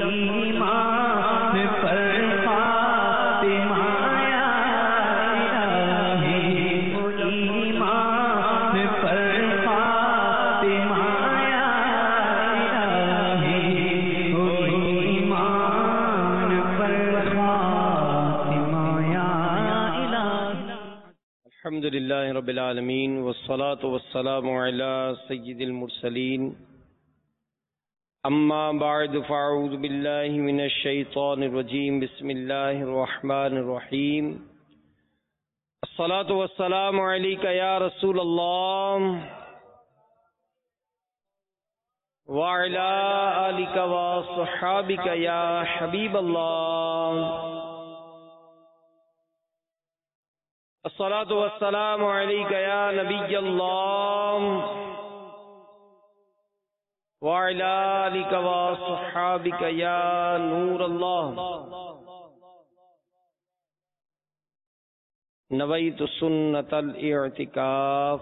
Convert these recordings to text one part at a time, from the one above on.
ایمان پر فاطمہ یا الہی، وہ ایمان پر فاطمہ یا الہی، وہ ایمان پر فاطمہ یا الہی۔ الحمد للہ رب العالمین والصلاة والسلام علی سید المرسلین، اما بعد فاعوذ باللہ من الشیطان الرجیم، بسم اللہ الرحمن الرحیم۔ الصلاة والسلام علیک یا رسول اللہ وعلی آلک وصحابک یا حبیب اللہ۔ الصلاة والسلام علیک یا نبی اللہ وعلی آلک وصحابک یا نور اللہ۔ نویت سنت الاعتکاف۔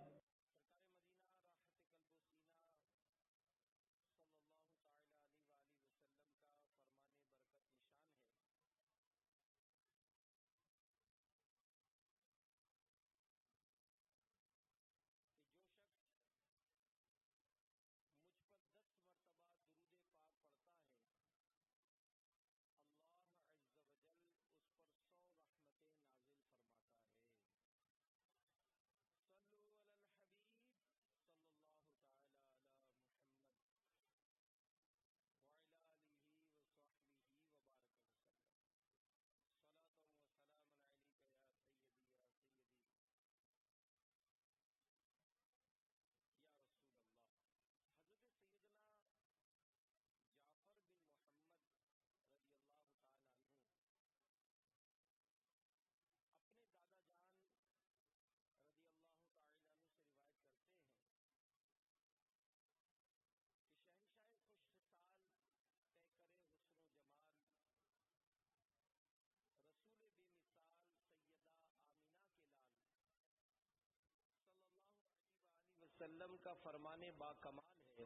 وسلم کا فرمان با کمال ہے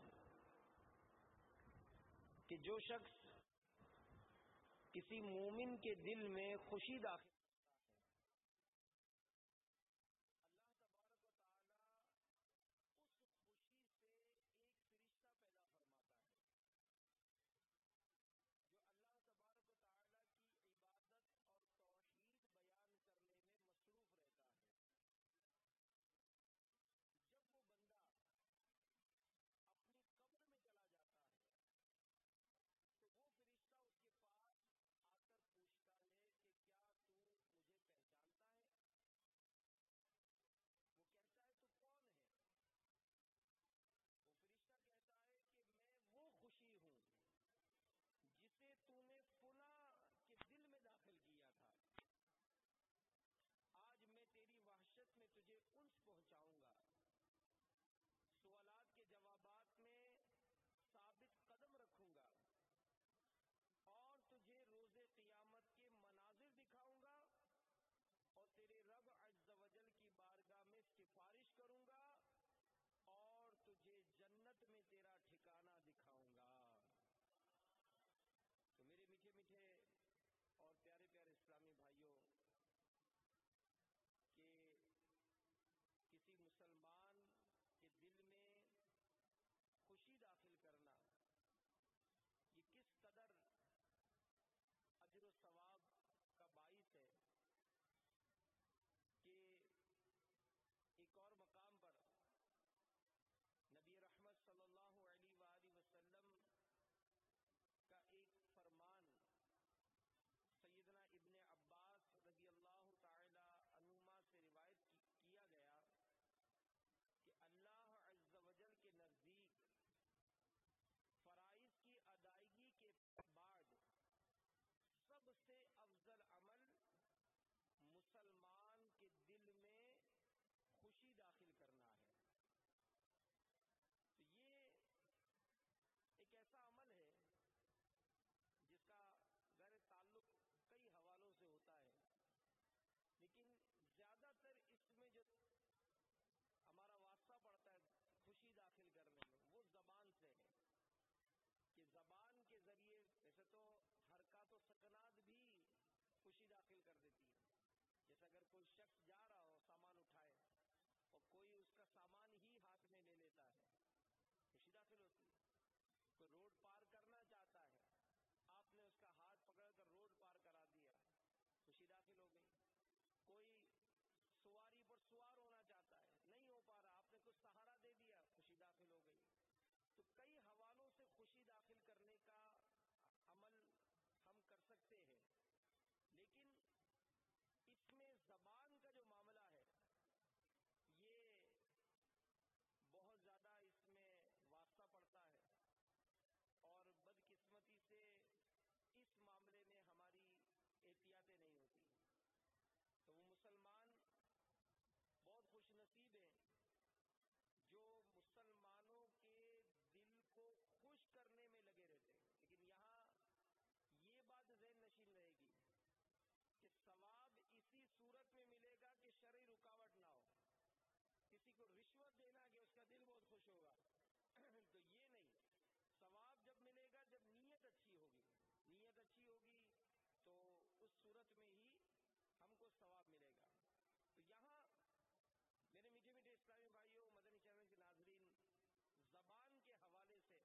کہ جو شخص کسی مومن کے دل میں خوشی داخل داخل کرنے کا عمل ہم کر سکتے ہیں، لیکن اس میں زبان کا جو معاملہ ہے یہ بہت زیادہ اس میں واسطہ پڑتا ہے، اور بدقسمتی سے اس معاملے میں ہماری احتیاطیں نہیں ہوتی. تو وہ مسلمان بہت خوش نصیب ہیں جو مسلمانوں کے دل کو خوش کرنے میں لگے رہتے ہیں. لیکن یہاں یہ بات ذہن نشین رہے گی کہ ثواب اسی صورت میں ملے گا کہ شرعی رکاوٹ نہ ہو. کسی کو رشوت دینا کہ اس کا دل بہت خوش ہوگا تو یہ نہیں. ثواب جب ملے گا جب نیت اچھی ہوگی. نیت اچھی ہوگی تو اس صورت میں ہی ہم کو ثواب ملے گا. تو یہاں میرے میٹھے میٹھے اسلامی بھائیوں، مدنی چینل کے ناظرین، زبان کے حوالے سے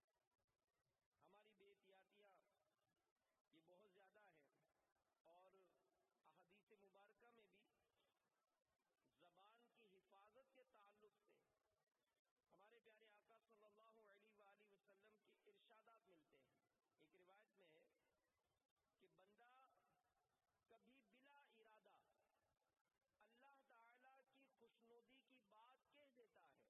ہماری بے احتیاطیاں یہ بہت زیادہ ہے، اور احادیث مبارکہ میں بھی زبان کی حفاظت کے تعلق سے ہمارے پیارے آقا صلی اللہ علیہ وآلہ وسلم کی ارشادات ملتے ہیں. ایک روایت میں ہے کہ بندہ کبھی بلا ارادہ اللہ تعالی کی خوشنودی کی بات کہہ دیتا ہے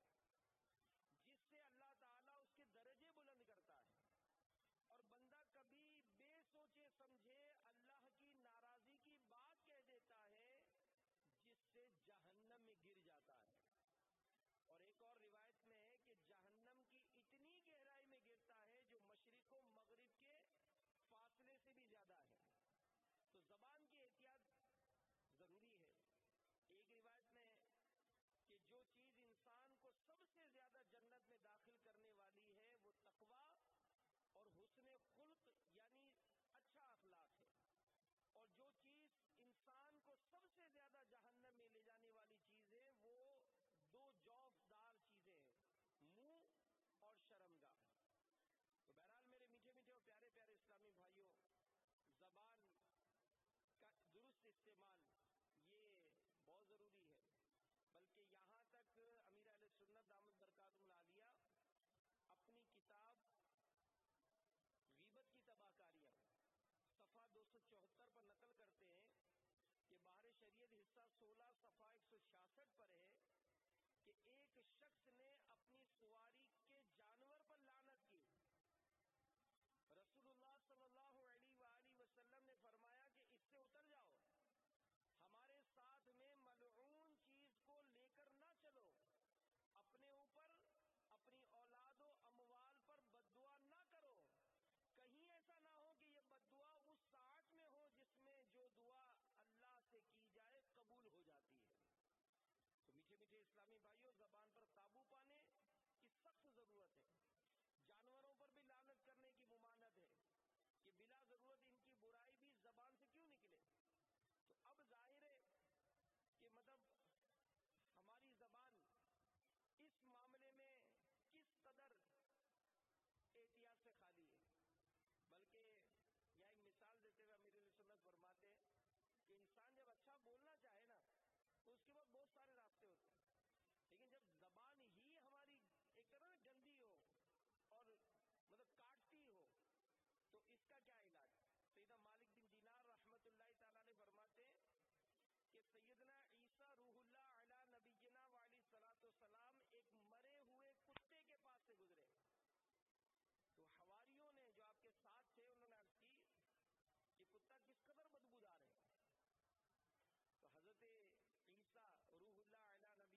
جس سے اللہ تعالیٰ اس کے درجے بلند کرتا ہے، اور بندہ کبھی بے سوچے سمجھے اللہ کی ناراضی کی بات کہہ دیتا ہے جس سے جہنم میں گر جاتا ہے. اور ایک اور روایت میں ہے کہ جہنم کی اتنی گہرائی میں گرتا ہے جو مشرق و مغرب کے فاصلے سے بھی زیادہ ہے. تو زبان کی احتیاط ضروری ہے. ایک روایت میں کہ جو چیز انسان کو سب سے زیادہ جنت میں داخل کرنے والی ہے وہ تقویٰ اور حسن خلق یعنی اچھا اخلاق ہے، اور جو چیز انسان کو سب سے زیادہ جہنم میں لے جانے والی چیز ہے وہ دو جوفدار چیزیں ہیں، منہ اور شرمگاہ. تو بہرحال میرے میٹھے میٹھے اور پیارے پیارے اسلامی بھائیوں، زبان کا درست استعمال یہ بہت ضروری ہے. بلکہ یہاں تک امیر اہل سنت دامت برکاتہم العالیہ اپنی کتاب غیبت کی تباہ کاریاں صفحہ 274 پر نقل کرتے ہیں کہ بحر شریعت حصہ 16 صفحہ 166 پر ہے کہ ایک شخص نے اپنی سواری کے جانور پر لعنت کی. رسول اللہ صلی اللہ علیہ وآلہ وسلم نے فرمایا کہ اس سے اتر جاؤ، ہمارے ساتھ میں ملعون چیز کو لے کر نہ چلو، اپنے اوپر اپنی اولاد و اموال پر بددعا نہ کرو، کہیں ایسا نہ ہو کہ یہ بددعا اس ساعت میں ہو جس میں جو دعا اللہ سے کی جائے قبول ہو جاتی ہے. تو میٹھے میٹھے اسلامی بھائیوں، زبان پر قابو پانے کی سخت ضرورت ہے. جانوروں پر بھی لعنت کرنے کی ممانعت ہے کہ بلا ضرورت ان کی برائی بھی زبان سے کیوں نکلے. تو اب ظاہر ہے کہ مطلب ہماری زبان اس معاملے میں کس قدر احتیاط سے خالی ہے. بلکہ یہاں ایک مثال دیتے ہوئے امیر اہل سنت فرماتے ہیں کہ انسان جب اچھا بولنا چاہے نا تو اس کے بعد بہت سارے راستے ہوتے ہیں، لیکن جب زبان ہی ہماری ایک طرح گندی ہو اور مطلب کاٹتی ہو تو اس کا کیا علاج. سیدنا مالک بن دینار رحمت اللہ تعالی علیہ فرماتے ہیں کہ سیدنا عیسیٰ روح اللہ علی نبینا وعلیہ الصلوۃ والسلام ایک مرے ہوئے کتے کے پاس سے گزرے. تو حواریوں نے جو آپ کے ساتھ تھے انہوں نے عرض کی کہ کتا کس قدر بدبودار ہے. تو حضرت عیسیٰ روح اللہ علی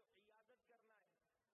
عیادت کرنا ہے،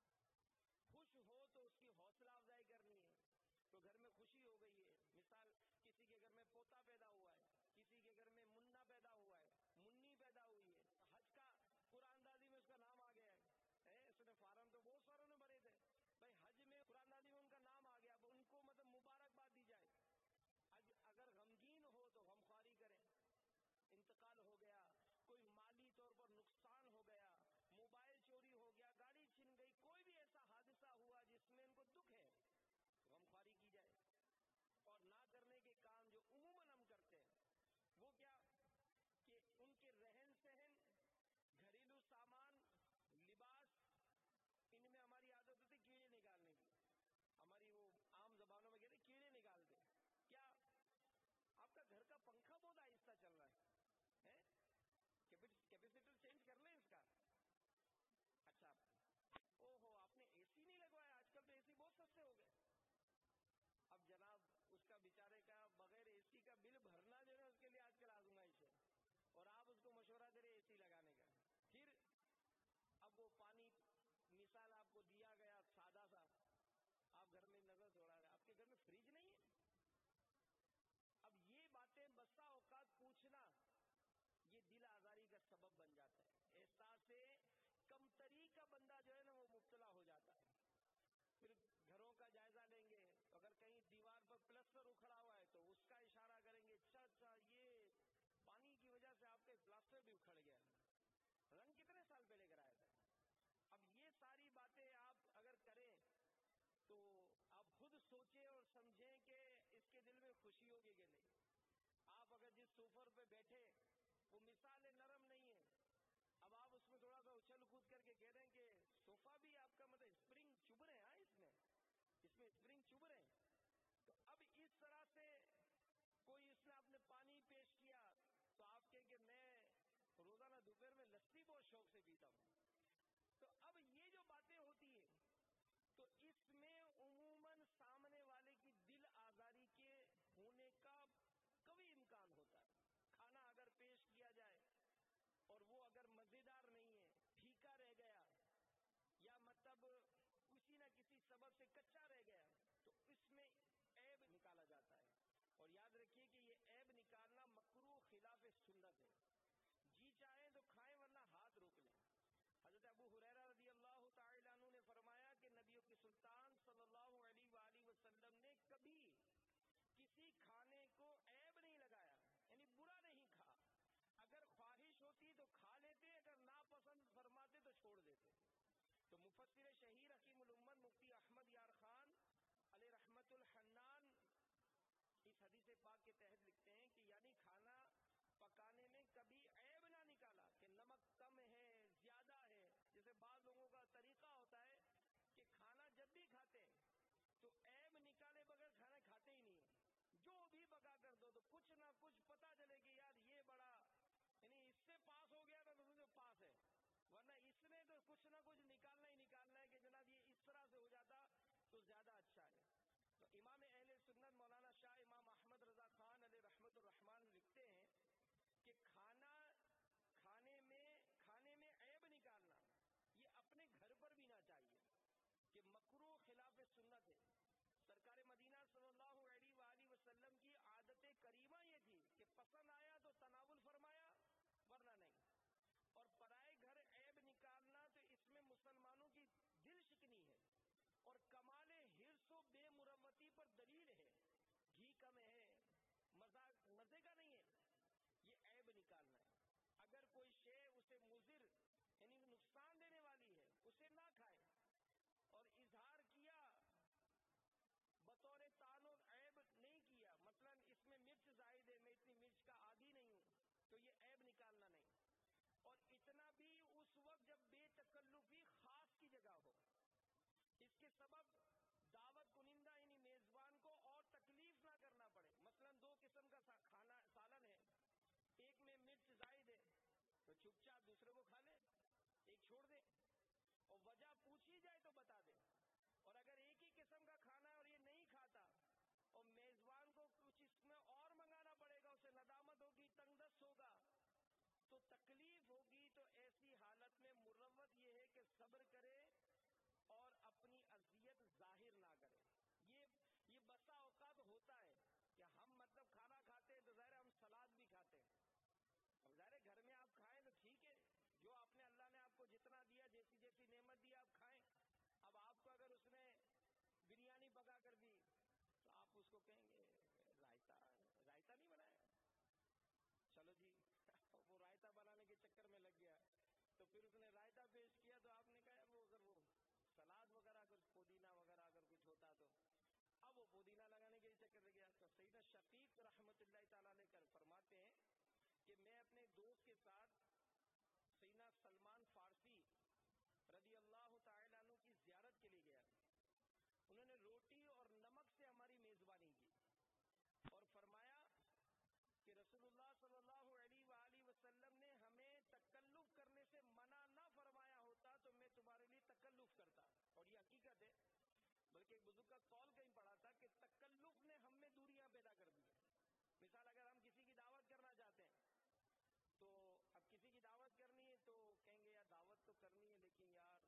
خوش ہو تو اس کی حوصلہ افزائی کرنی ہے. تو گھر میں خوشی ہو گئی ہے، مثال کسی کے گھر میں پوتا پیدا ہوا ہے، کسی کے گھر میں منا پیدا ہوا ہے، منی پیدا ہوئی ہے، حج کا قرآن دازی میں اس کا نام آ گیا ہے. اس نے فارم تو بہت ساروں نے بھرے تھے بھائی، حج میں قرآن دازی میں ان کا نام آ گیا، اب ان کو مطلب مبارکباد دی جائے. اگر غمگین ہو تو غمخواری کریں. انتقال ہو گیا، کوئی مالی طور پر نقصان ہو گیا، موبائل چوری ہو گیا، گاڑی چھن گئی، کوئی بھی ایسا حادثہ ہوا جس میں ان کو دکھ ہے، غمخواری کی جائے. اور نہ کرنے کے کام جو عموماً ہم کرتے ہیں وہ کیا کہ ان کے رہن سہن، گھریلو سامان، لباس، ان میں ہماری عادت ہوتی کیڑے نکالنے کی. ہماری وہ عام زبانوں میں کہتے کیڑے نکالتے. کیا آپ کا گھر کا پنکھا بہت آہستہ چل رہا ہے، کیپیسیٹر چینج کر لیں اس کا. اچھا، او ہو آپ نے اے سی نہیں لگوایا، آج کل تو اے سی بہت سستے ہو گئے. اب جناب اس کا بیچارے کا بغیر اے سی کا بل بھرنا جو ہے اس کے لیے آج کل آزمائش ہے، اور آپ اس کو مشورہ دے رہے اے سی لگانے کا. پھر اب وہ پانی مثال آپ کو دیا گیا سادہ سا، آپ گھر میں نظر دوڑا رہے، آپ کے گھر میں فریج نہیں ہے. اب یہ باتیں بسا اوقات پوچھنا یہ دل آزاری کا سبب بن جاتا ہے. احساس کمتری کا بندہ جو ہے نا وہ مبتلا ہو جاتا ہے. پھر گھروں کا جائزہ لیں گے، اگر کہیں دیوار پر پلسٹر اکھڑا ہوا ہے تو اس کا اشارہ کریں گے، اچھا یہ پانی کی وجہ سے آپ کے پلاسٹر بھی اکھڑ گیا، رنگ کتنے سال پہلے کرایا تھا. اب یہ ساری باتیں آپ اگر کریں تو آپ خود سوچیں اور سمجھیں کہ اس کے دل میں خوشی ہوگی کہ نہیں. آپ اگر جس سوفر پہ بیٹھے وہ مثال نرم نہیں ہے، اب آپ اس میں تھوڑا سا اچھل کود کر کے کہہ رہے ہیں کہ صوفہ بھی آپ کا مطلب اسپرنگ چبھ رہے ہیں، اس میں اسپرنگ چبھ رہے ہیں. تو اب اس طرح سے کوئی اس نے آپ نے پانی پیش کیا تو آپ کہیں کہ میں روزانہ دوپہر میں لسی بہت شوق سے پیتا ہوں. تو اب یہ جو باتیں ہوتی ہیں تو اس میں عموماً سامنے والے کی دل آزاری کے ہونے کا کبھی امکان ہوتا ہے. کھانا اگر پیش کیا جائے اور وہ اگر مزیدار نہیں ہے، پھیکا رہ گیا یا مطلب کسی نہ کسی سبب سے کچا رہ گیا تو اس میں عیب نکالا جاتا ہے. اور یاد رکھیے کہ یہ عیب نکالنا مکروہ خلاف سنت ہے. جی چاہیں تو کھائیں ورنہ ہاتھ روک لیں. حضرت ابو ہریرہ رضی اللہ تعالی عنہ نے فرمایا کہ نبی کی سلطان صلی اللہ علیہ وآلہ وسلم نے کبھی کسی کھانے کو عیب نہیں لگایا، یعنی برا نہیں کھا. اگر خواہش ہوتی تو کھا لیتے، اگر ناپسند فرماتے تو چھوڑ دیتے. تو مفسر شہیر حکیم الامت مفتی احمد یار خان علیہ رحمت الحنان اس حدیث پاک کے تحت لکھتے ہیں کہ یعنی کھانا پکانے میں کبھی عیب نہ نکالا کہ نمک کم ہے، زیادہ ہے. جیسے بعض لوگوں کا طریقہ ہوتا ہے کہ کھانا جب بھی کھاتے ہیں تو عیب نکالے بغیر کھانا کھاتے ہی نہیں ہیں. جو بھی پکا کر دو تو کچھ نہ کچھ پتا چلے کہ یار یہ بڑا، یعنی اس سے پاس ہو گیا تو مجھے پاس ہے، ورنہ اس میں تو کچھ نہ کچھ نکالنا ہی نکالنا ہے کہ جناب یہ اس طرح سے ہو جاتا تو زیادہ اچھا ہے. تو امام اہل سنت مولانا شاہ امام احمد رضا خان علیہ رحمت الرحمان لکھتے ہیں کہ کھانے میں عیب نکالنا یہ اپنے گھر پر بھی نہ چاہیے کہ مکروہ خلاف سنت ہے. سرکار مدینہ صلی اللہ علیہ وآلہ وسلم کی عادت کریمہ یہ تھی کہ پسند آیا تو تناول فرمایا ورنہ نہیں. اور پرائے گھر عیب نکالنا تو اس میں مسلمانوں کی دل شکنی ہے اور کمال حرص و بے مروتی پر دلیل ہے. گھی کم ہے، مزے کا نہیں ہے، یہ عیب نکالنا ہے. اگر کوئی شے اسے مضر یعنی نقصان دینے والی ہے اسے نہ کھائے. اور اظہار کیا بطور تعانق عیب نہیں کیا، مثلا اس میں مرچ زائد ہے، میں اتنی مرچ کا عادی نہیں ہوں، تو یہ عیب نکالنا نہیں. اور اتنا بھی اس وقت جب بے تکلفی خاص کی جگہ ہو، اس کے سبب دعوت کنندہ یعنی میزبان کو اور تکلیف نہ کرنا پڑے. مثلا 2 قسم کا کھانا سالن ہے، ایک میں مرچ زائد ہے تو چپ چاپ دوسرے کو کھا لے، ایک چھوڑ دے، اور وجہ پوچھی جائے تو بتا دے. اور اگر ایک ہی قسم کا کھانا ہے اور یہ نہیں کھاتا اور میزبان کو کچھ اس میں اور منگانا پڑے گا، اسے ندامت ہوگی، تنگ دست ہوگا، تو تکلیف ہوگی. تو ایسی حالت میں مروت یہ ہے کہ صبر کرے اور اپنی اذیت ظاہر نہ کرے. یہ بسا اوقات ہوتا ہے کہ ہم مطلب کھانا کھاتے ہیں تو ظاہر ہم سلاد بھی کھاتے ہیں. اب ظاہر گھر میں آپ کھائیں تو ٹھیک ہے، جو آپ نے اللہ نے آپ کو جتنا دیا، جیسی جیسی نعمت دی آپ کھائیں. اب آپ کو اگر اس نے بریانی پکا کر دی تو آپ اس کو کہیں گے رائتا نہیں بنایا. چلو جی وہ رائتا بنانے کے چکر میں لگ گیا تو پھر اس نے رائتا پیش کیا تو آپ نے کہا وہ اگر وہ سلاد وغیرہ اگر پودینہ وغیرہ اگر کچھ ہوتا تو اب وہ پودینہ لگانے کے چکر لگ گیا. تو سیدنا شفیق رحمت اللہ تعالیٰ علیہ کر فرماتے ہیں کہ میں اپنے دوست کے ساتھ سیدنا سلمان فارسی رضی اللہ تعالیٰ عنہ کی زیارت کے لیے گیا. انہوں نے روٹی اور نمک سے ہماری میزبانی کی اور فرمایا کہ رسول اللہ صلی اللہ علیہ وآلہ وسلم نے ہمیں تکلف کرنے سے منع نہ فرمایا ہوتا تو میں تمہارے لیے تکلف کرتا. اور یہ حقیقت ہے، بلکہ ایک بزرگ کا قول کہیں پڑھا تھا کہ تکلف نے ہم میں دوریاں پیدا کر دی. مثال اگر ہم کسی کی دعوت کرنا چاہتے ہیں تو اب کسی کی دعوت کرنی ہے تو کہیں گے یار دعوت تو کرنی ہے لیکن یار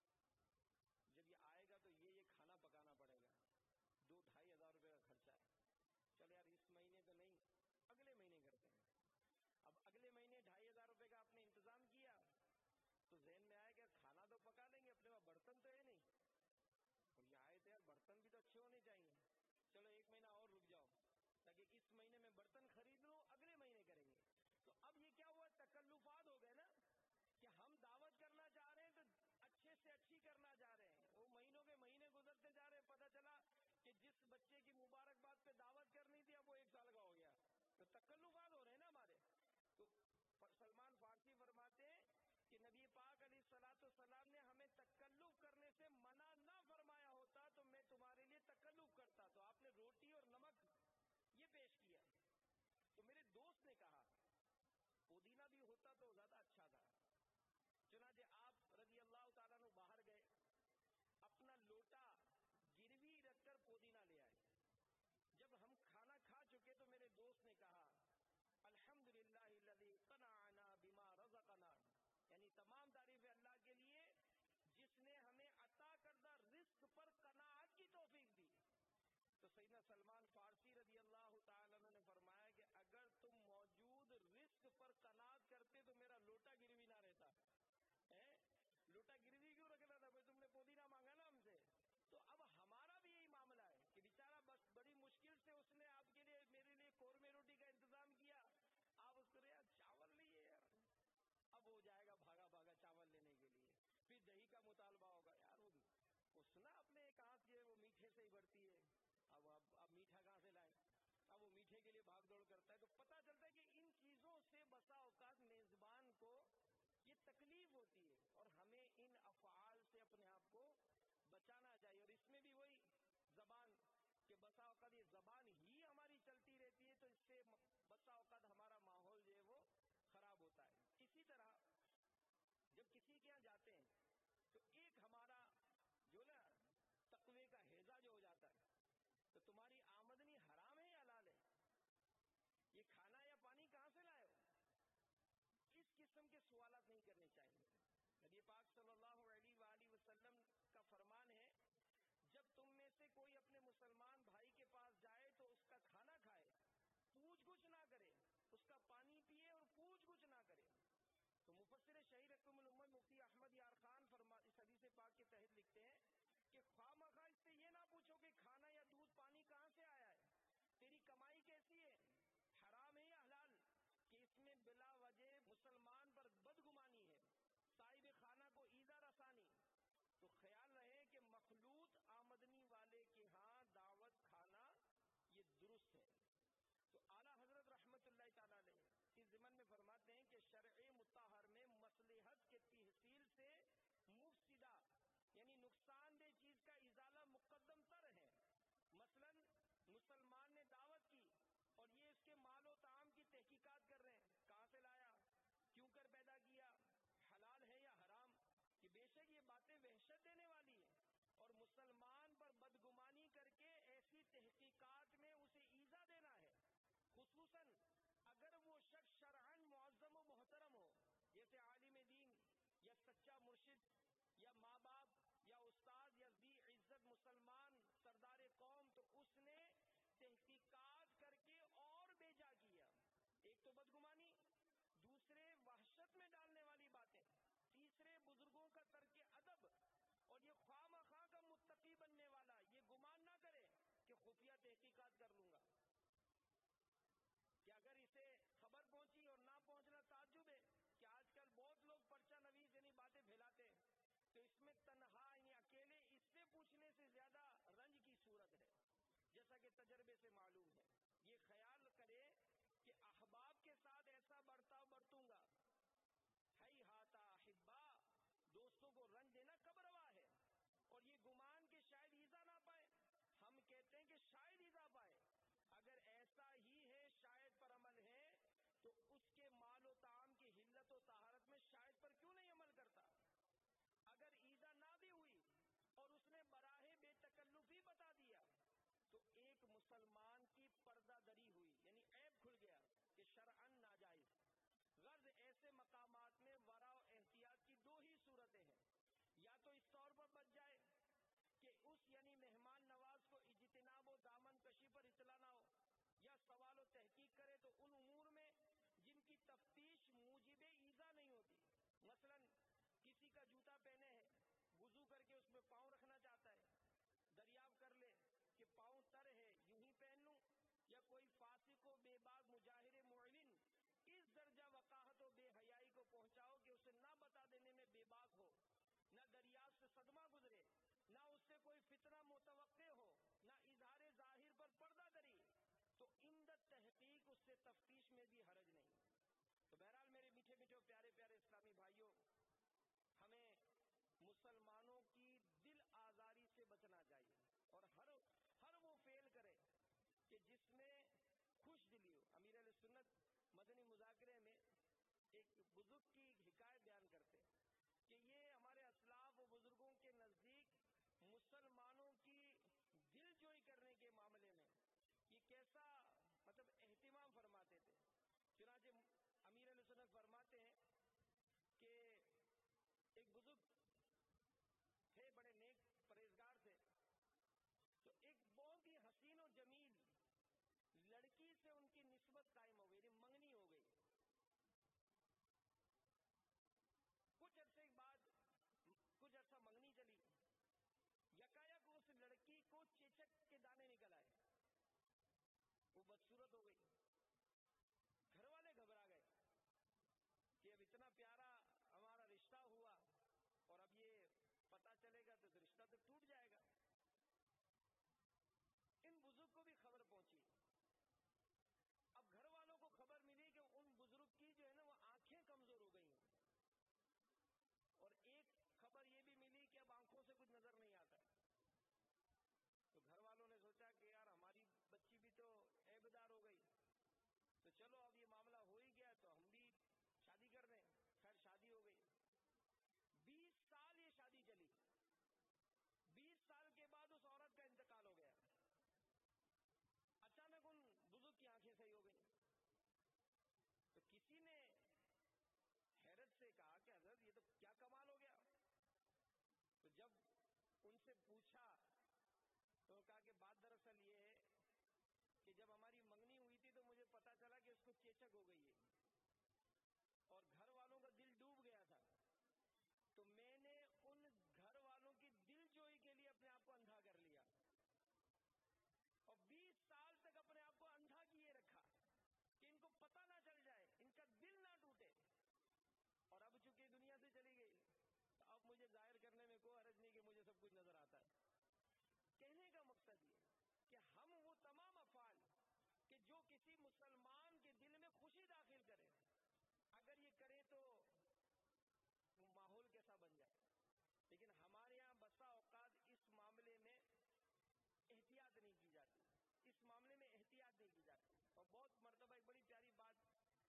جب یہ آئے گا تو یہ کھانا پکانا پڑے گا، 2-2.5 ہزار روپے کا خرچہ ہے. چلو یار اس مہینے تو نہیں، اگلے مہینے کرتے ہیں. اب اگلے مہینے 2.5 ہزار روپے کا آپ نے انتظام کیا تو ذہن میں آئے گا کھانا تو پکا لیں گے، اپنے پاس برتن تو ہے نہیں، اور یہ آئے تھے یار برتن بھی تو اچھے ہونے چاہیے. چلو 1 مہینہ اور رک جاؤ تاکہ اس مہینے میں برتن خرید لو، اگلے مہینے کریں گے. تو اب یہ کیا ہوا، تکلفات ہو گئے نا کہ ہم دعوت کرنا چاہ رہے ہیں تو اچھے سے اچھی کرنا چاہ رہے ہیں. وہ مہینوں کے مہینے گزرتے جا رہے ہیں، پتہ چلا کہ جس بچے کی مبارکباد پہ دعوت کرنی تھی اب وہ 1 سال کا ہو گیا. تو تکلفات ہو رہے ہیں نا ہمارے. تو سلمان فارسی فرماتے ہیں کہ نبی پاک علیہ الصلوۃ والسلام نے ہمیں تکلف کرنے سے منع نہ فرمایا ہوتا تو میں تمہارے لیے تکلف کرتا. تو آپ نے روٹی اور نمک یہ پیش کیا. تو میرے دوست نے کہا پودینہ بھی ہوتا تو زیادہ اچھا تھا. چنانچہ آپ رضی اللہ تعالیٰ عنہ باہر گئے، اپنا لوٹا گروی رکھ کر پودینہ لے آئے. جب ہم کھانا کھا چکے تو میرے دوست نے کہا الحمدللہ الذی قنعنا بما رزقنا، یعنی تمام تعریف اللہ کے لیے جس نے ہمیں عطا کردہ رزق پر قناعت کی توفیق دی. تو سیدنا سلمان فارسی رضی اللہ تعالیٰ عنہ نے فرمایا کہ اگر تم موجود رزق پر قناعت کرتے تو میرا لوٹا گروی نہ رہتا. لوٹا گروی کیوں رکھنا تھا بھائی، تم نے پودینہ مانگا نا ہم سے. تو اب ہمارا بھی یہی معاملہ ہے کہ بیچارہ بس بڑی مشکل سے اس نے آپ کے لیے میرے لیے قورمے روٹی کا انتظام کیا، آپ اس کو یار چاول لیے یار، اب ہو جائے گا بھاگا بھاگا چاول لینے کے لیے. پھر دہی کا مطالبہ ہوگا، یار اس نا اپنے ایک ہاتھ سے وہ میٹھے سے ہی بڑھتی ہے، اب میٹھا کہاں سے لائیں، اب وہ میٹھے کے لیے بھاگ دوڑ کرتا ہے. تو پتہ چلتا ہے کہ ان چیزوں سے بسا اوقات میزبان کو یہ تکلیف ہوتی ہے اور ہمیں ان افعال سے اپنے آپ کو بچانا چاہیے. اور اس میں بھی وہی زبان کہ بسا اوقات یہ زبان ہی ہماری چلتی رہتی ہے تو اس سے بسا اوقات ہمارا ماحول جو ہے وہ خراب ہوتا ہے. اسی طرح جب کسی کے یہاں جاتے ہیں تو ایک ہمارا جو نا تقوی کا ہیضہ جو ہو جاتا ہے، تو تمہاری آمدنی حرام ہے یا حلال ہے، یہ کھانا یا پانی کہاں سے لائے ہو، اس قسم کے سوالات نہیں کرنے چاہیے. نبی پاک صلی اللہ علیہ وآلہ وسلم کا فرمان ہے جب تم میں سے کوئی اپنے مسلمان بھائی کے پاس جائے تو اس کا کھانا کھائے، پوچھ گچھ نہ کرے، اس کا پانی پیے اور پوچھ گچھ نہ کرے. تو مفسر شہیر حکم الامت مفتی احمد یار خان اس حدیث پاک کے تحت لکھتے ہیں کہ خواہ مخواہ اس سے یہ نہ پوچھو کہ کھانا یا دودھ پانی کہاں سے آیا ہے، تیری کمائی کیسی ہے، حرام ہے یا حلال، کہ اس میں بلا وجہ مسلمان پر بدگمانی ہے، صاحب خانہ کو ایذا رسانی. تو خیال رہے کہ مخلوط آمدنی والے کے ہاں دعوت کھانا یہ درست ہے. تو اعلیٰ حضرت رحمت اللہ تعالیٰ علیہ اس ضمن میں فرماتے ہیں کہ شرع مطہر میں مصلحت کے تحصیل سے مفسدہ یعنی نقصان دہ چیز کا ازالہ مقدم تر ہے. مثلا مسلمان نے دعوت کی اور یہ اس کے مال و طعام کی تحقیقات کر رہے ہیں، کہاں سے لایا، کیوں کر پیدا کیا، حلال ہے یا حرام، کہ بے شک یہ باتیں وحشت دینے والی ہیں اور مسلمان پر بدگمانی کر کے ایسی تحقیقات میں اسے ایذا دینا ہے، خصوصاً اگر وہ شخص شرعاً معظم و محترم ہو جیسے عالم دین یا سچا مرشد تو بدگمانی، دوسرے وحشت میں ڈالنے والی باتیں، تیسرے بزرگوں کا ترک ادب، اور یہ خواہ مخواہ کا متقی بننے والا یہ گمان نہ کرے کہ خفیہ تحقیقات کر لوں گا، کہ اگر اسے خبر پہنچی اور نہ پہنچنا تعجب ہے کہ آج کل بہت لوگ پرچہ نویس یعنی باتیں پھیلاتے ہیں، تو اس میں تنہا یعنی اکیلے اس سے پوچھنے سے زیادہ رنج کی صورت ہے، جیسا کہ تجربے سے معلوم ہے۔ یہ خیال کرے کہ احباب کے ساتھ ایسا برتاؤ برتوں گا، ہی ہاتا احبا، دوستوں کو رنج دینا کب روا ہے، اور یہ گمان کہ شاید ایذا نہ پائے، ہم کہتے ہیں کہ شاید ایذا پائے، اگر ایسا ہی ہے شاید پر عمل ہے تو اس کے مال و طعام کی حلت و طہارت میں شاید پر کیوں نہیں عمل کرتا؟ اگر ایذا نہ بھی ہوئی اور اس نے براہ بے تکلفی بتا دیا تو ایک مسلمان کی پردہ دری ہوئی، یعنی عیب کھل گیا کہ شرعاً ناجائز۔ غرض ایسے مقامات میں ورع و احتیاط کی دو ہی صورتیں ہیں، یا تو اس طور پر بچ جائے کہ اس یعنی مہمان نواز کو اجتناب و دامن کشی پر اطلاع نہ ہو، یا سوال و تحقیق کرے تو ان امور میں جن کی تفتیش موجب ایذا نہیں ہوتی، مثلا کسی کا جوتا پہنے ہے، وضو کر کے اس میں پاؤں رکھنا چاہتا ہے، دریافت کر لے کہ پاؤں تر ہے یوں ہی پہن لوں، یا کوئی فاسق و بے باک مجاہر معلن اس درجہ وقاحت و بے حیائی کو پہنچاؤ کہ اسے نہ بتا دینے میں بے باک ہو، نہ دریافت سے صدمہ گزرے، نہ اس سے کوئی فتنہ متوقع ہو، نہ اظہار ظاہر پر پردہ دری، تو عمدت تحقیق اس سے تفتیش میں بھی حرج نہیں۔ تو بہرحال میرے میٹھے میٹھے پیارے پیارے اسلامی بھائیوں، ہمیں مسلمانوں کی دل آزاری سے بچنا چاہیے، اور ہر وہ فعل کرے کہ جس میں خوش دلی ہو۔ امیر اہل سنت مدنی مذاکرے میں ایک بزرگ کی حکایت بیان کرتے کہ یہ ہمارے اسلاف و بزرگوں کے نزدیک مسلمانوں کی دل جوئی کرنے کے معاملے میں یہ کیسا مطلب اہتمام فرماتے تھے۔ چنانچہ امیر علیہ سنت فرماتے ہیں کہ ایک بزرگ تھے، بڑے نیک پرہیزگار تھے، تو ایک بہت ہی حسین و جمیل لڑکی سے ان کی نسبت قائم ہو گئی، منگنی ہو گئی۔ کچھ عرصے کے بعد کچھ عرصہ منگنی چلی، یکایک اس لڑکی کو چیچک کے دانے نکل آئے، وہ بدصورت ہو گئی۔ گھر والے گھبرا گئے کہ اب اتنا پیارا ہمارا رشتہ ہوا اور اب یہ پتہ چلے گا تو رشتہ تو ٹوٹ جائے گا۔ ان بزرگ کو بھی خبر پہنچی، اب گھر والوں کو خبر ملی کہ ان بزرگ کی جو ہے نا وہ آنکھیں کمزور ہو گئی ہیں، اور ایک خبر یہ بھی ملی کہ اب آنکھوں سے کچھ نظر نہیں آتا ہے۔ تو گھر والوں نے سوچا کہ یار ہماری بچی بھی تو عیبدار ہو گئی، تو چلو اب یہ معاملہ ہو ہی گیا تو ہم بھی شادی کر دیں۔ خیر شادی ہو گئی، 20 سال یہ شادی چلی، 20 سال کے بعد اس عورت کا انتقال ہو گیا۔ اچانک ان بزرگ کی آنکھیں صحیح ہو گئی، تو کسی نے حیرت سے کہا کہ حضرت یہ تو کیا کمال ہو گیا۔ تو جب ان سے پوچھا تو کہا کہ بات دراصل یہ ہے کہ جب ہماری منگنی ہوئی تھی تو مجھے پتا چلا کہ اس کو چیچک ہو گئی ہے اور گھر والوں کا دل ڈوب گیا تھا، تو میں نے ان گھر والوں کی دل جوئی کے لیے اپنے آپ کو اندھا کر لیا اور 20 سال تک اپنے آپ کو اندھا کیے رکھا کہ ان کو پتہ نہ چل جائے، ان کا دل نہ ٹوٹے، اور اب چونکہ دنیا سے چلی گئی تو اب مجھے ظاہر کرنے میں کوئی حرج نہیں کہ مجھے سب کچھ نظر آتا ہے۔ کہنے کا مقصد یہ کہ ہم وہ تمام افعال کہ جو کسی مسلمان کے دل میں خوشی داخل کرے، اگر یہ کرے تو وہ ماحول کیسا بن جائے، لیکن ہمارے یہاں بسا اوقات اس معاملے میں احتیاط نہیں کی جاتی، اس معاملے میں احتیاط نہیں کی جاتی۔ اور بہت مرتبہ ایک بڑی پیاری بات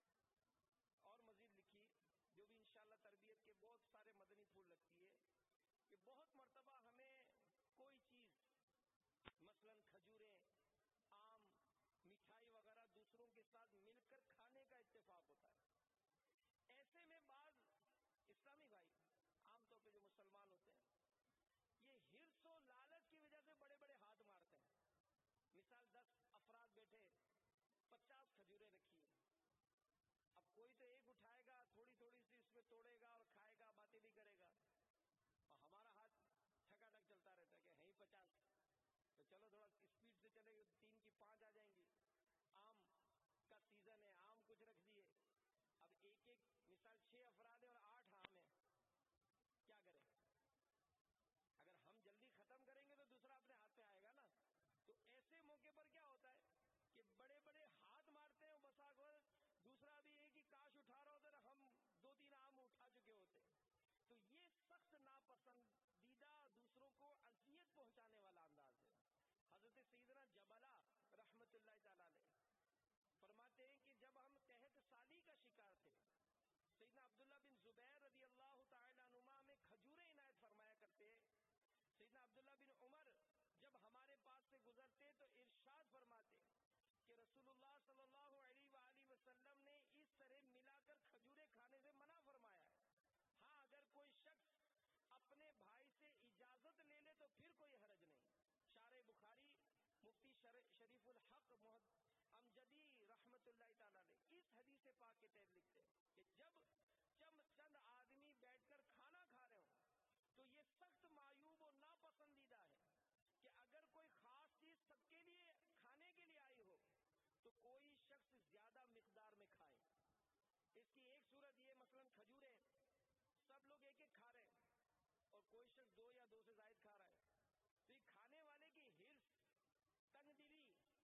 اور مزید لکھی جو بھی انشاءاللہ تربیت کے بہت سارے مدنی پھول لگتی ہے کہ بہت مرتبہ ہمیں کوئی چیز مثلا کھجوریں، آم، مٹھائی وغیرہ دوسروں کے ساتھ مل کر کھانے کا اتفاق ہوتا ہے۔ ایسے میں بعض اسلامی بھائی عام طور پہ جو مسلمان ہوتے ہیں یہ حرص و لالچ کی وجہ سے بڑے بڑے ہاتھ مارتے ہیں۔ مثال 10 افراد بیٹھے، 50 کھجوریں رکھی ہیں، توڑے گا اور کھائے گا, باتیں بھی کرے گا, اور ہمارا ہاتھ ٹھکا ٹھک چلتا رہتا ہے کہ ہیں 50, تو چلو تھوڑا اسپیڈ سے چلے گی, 3 کی 5 آ جائیں گی. آم کا سیزن ہے, آم کچھ رکھ دیے, اب ایک ایک مثال 6 افراد ہیں اور 8 آم ہیں, کیا کریں؟ اگر ہم جلدی ختم کریں گے تو دوسرا اپنے ہاتھ پہ آئے گا نا. تو ایسے موقع پر کیا ہوتا ہے کہ بڑے بڑے ہاتھ مارتے ہیں, بسا کو دوسرا بھی ایک ہی کاش اٹھا رہا ہوتا ہے, ہم 2-3 آم اٹھا چکے ہوتے. تو یہ سخت ناپسندیدہ, دوسروں کو اذیت پہنچانے والا انداز ہے. حضرت سیدنا جبلہ رحمت اللہ تعالی علیہ فرماتے ہیں کہ جب ہم قحط سالی کا شکار تھے, سیدنا عبداللہ بن زبیر رضی اللہ تعالی عنہما میں کھجوریں عنایت فرمایا کرتے. سیدنا عبداللہ بن عمر جب ہمارے پاس سے گزرتے تو ارشاد فرماتے کہ رسول اللہ صلی اللہ علیہ وآلہ وسلم نے اس طرح ملا کر کھجوریں کھانے سے منع فرمایا ہے. ہاں اگر کوئی شخص اپنے بھائی سے اجازت لے لے تو پھر کوئی حرج نہیں. شارح بخاری مفتی شریف الحق امجدی رحمت اللہ تعالی نے اس حدیث پاک کے تحت لکھتے ہیں کہ جب چند آدمی بیٹھ کر کھانا کھا رہے ہوں تو یہ سخت معیوب اور ناپسندیدہ ہے کہ اگر کوئی خاص چیز سب کے لیے کھانے کے لیے آئی ہو تو کوئی شخص زیادہ مقدار میں کھائے. اس کی ایک صورت یہ, مثلا کھجوریں سب لوگ ایک ایک کھا رہے ہیں اور کوئی شخص 2 یا 2 سے زائد کھا رہا ہے, تو یہ کھانے والے کی حرص, تنگ دلی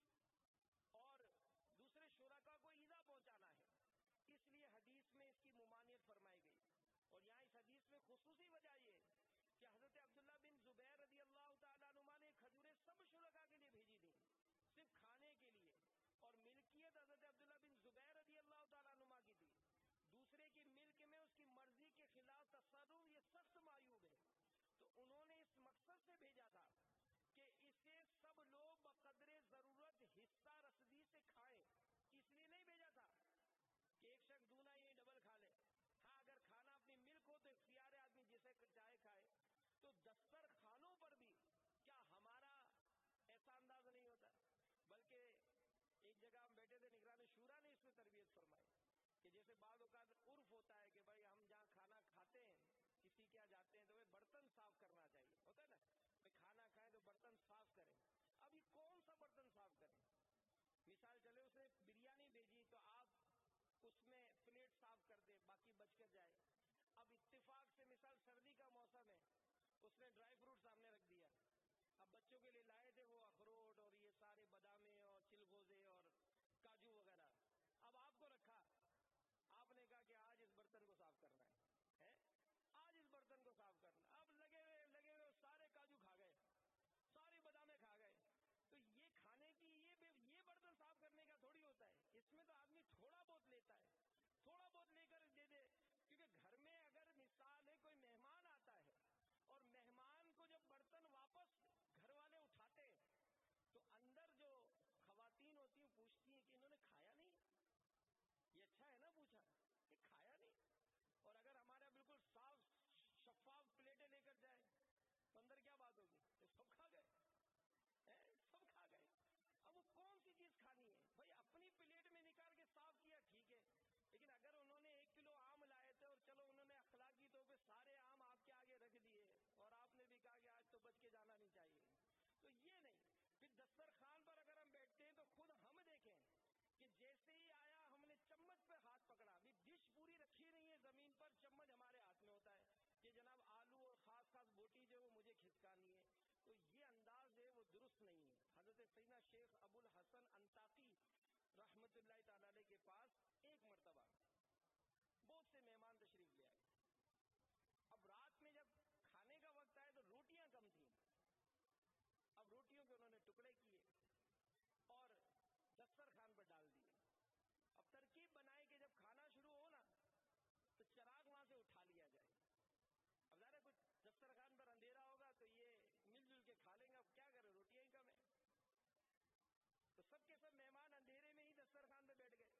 اور دوسرے شرکا کو ایذا پہنچانا ہے. اس لیے حدیث میں اس کی ممانعت فرمائی گئی. اور یہاں اس حدیث میں خصوصی وجہ یہ کہ حضرت عبداللہ بن زبیر رضی اللہ تعالیٰ عنہ نے کھجوریں سب شرکا کے لیے بھیجی تھی, صرف کھانے کے لیے, اور ملکیت حضرت عبداللہ بن زبیر رضی اللہ تعالیٰ عنہ کی تھی. دوسرے کی ملک میں اس کی مرضی کے خلاف تصرف یہ سخت معیوب ہے. تو انہوں نے اس مقصد سے بھیجا تھا کہ اسے سب لوگ بقدر ضرورت حصہ رسدی سے کھائیں. اس لیے نہیں بھیجا تھا کہ ایک شخص دونا یہ ڈبل کھا لے. ہاں اگر کھانا اپنی ملک ہو تو اختیار آدمی جسے چاہے کھائے. تو دسترخوانوں پر بھی کیا ہمارا ایسا انداز نہیں ہوتا؟ بلکہ ایک جگہ ہم بیٹھے تھے, نگران شورا نے اس میں تربیت فرمائی کہ جیسے بعض اوقات عرف ہوتا ہے کہ بھائی ہم جہاں کھانا کھاتے ہیں, کسی کے یہاں جاتے ہیں تو برتن صاف کرنا چاہیے, ہوتا ہے نا, کھانا کھائیں تو برتن صاف کریں. اب یہ کون سا برتن صاف کریں؟ مثال چلے اس نے بریانی بھیجی تو آپ اس میں پلیٹ صاف کر دیں, باقی بچ کر جائے. اب اتفاق سے مثال سردی کا موسم ہے, اس نے ڈرائی فروٹ سامنے رکھ دیا. اب بچوں کے لیے لائے تھے وہ اخروٹ اور یہ سارے بادامے اور چلگوزے اور کاجو وغیرہ. اب آپ کو رکھا, آپ نے کہا کہ آج اس برتن کو صاف کرنا ہے, آج اس برتن کو صاف کرنا. اب لگے ہوئے سارے کاجو کھا گئے, سارے بادامے کھا گئے. تو یہ کھانے کی یہ برتن صاف کرنے کا تھوڑی ہوتا ہے. اس میں تو آدمی تھوڑا بہت لیتا ہے, تھوڑا بہت لے کر دے دے. کیونکہ گھر میں اگر مثال ہے کوئی مہمان آتا ہے اور مہمان کو جب برتن واپس گھر والے اٹھاتے ہیں تو اندر جو خواتین ہوتی ہیں پوچھتی ہیں کہ انہوں نے کھایا نہیں, یہ اچھا ہے نا پوچھا, یہ کھایا نہیں. اور اگر ہمارا بالکل صاف شفاف پلیٹیں لے کر جائے تو اندر کیا بات ہوگی, یہ سب کھا گئے, سب کھا گئے. اب وہ کون سی چیز کھانی ہے بھائی؟ اپنی پلیٹ میں نکال کے صاف کیا ٹھیک ہے, لیکن اگر انہوں نے 1 کلو آم لائے تھے اور چلو انہوں نے اخلاقی طور پہ سارے آم آپ کے آگے رکھ دیے اور آپ نے بھی کہا کہ آج تو بچ کے جانا نہیں چاہیے, تو یہ نہیں. پھر دسترخوان پر اگر ہم بیٹھتے ہیں تو خود ہم دیکھیں کہ جیسے ہی آیا ہم نے چمچ پہ ہاتھ پکڑا, ابھی ڈش پوری رکھی نہیں ہے زمین پر, چمچ ہمارے ہاتھ میں ہوتا ہے کہ جناب آلو اور خاص بوٹی جو وہ مجھے کھسکانی ہے. تو یہ انداز ہے وہ درست نہیں ہے. حضرت سیدنا شیخ ابو الحسن انطاقی رحمت اللہ تعالی علیہ کے پاس ایک مرتبہ بہت سے مہمان تشریف لے آئے. اب رات میں جب کھانے کا وقت آئے تو روٹیاں کم تھیں. اب روٹیوں کے انہوں نے ٹکڑے کیے اور دسترخوان پر ڈال دیے. اب ترکیب بنائے کہ جب کھانا شروع ہو نا تو چراغ وہاں سے اٹھا لیا جائے. اب ظاہر ہے کچھ دسترخوان پر اندھیرا ہوگا تو یہ مل جل کے کھا لیں گے, اب کیا کریں, روٹیاں ہی کم ہیں. تو سب کے سب مہمان اندھیرے میں ہی دسترخوان پہ بیٹھ گئے.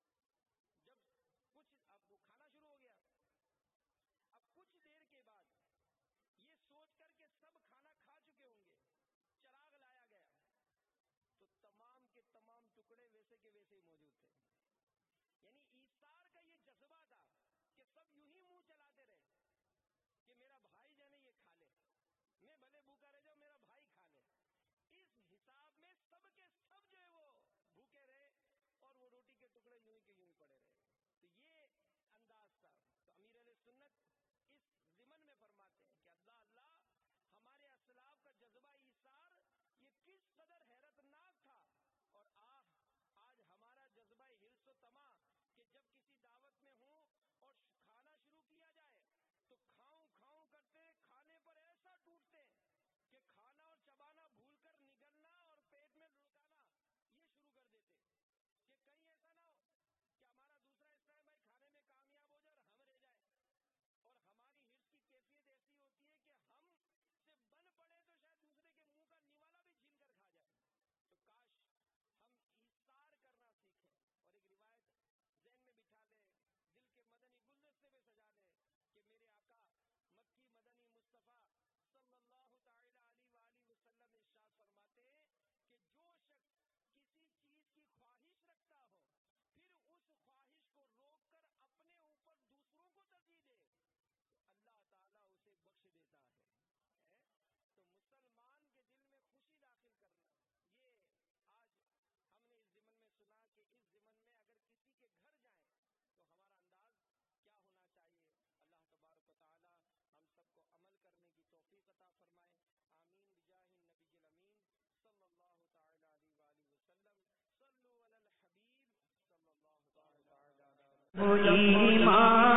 جب اب وہ کھانا شروع ہو گیا, اب کچھ دیر کے بعد یہ سوچ کر کہ سب کھانا کھا چکے ہوں گے, چراغ لایا گیا تو تمام کے تمام ٹکڑے ویسے کے ویسے ہی موجود تھے. یعنی ایثار کا یہ جذبہ تھا کہ سب یوں ہی منہ ایمان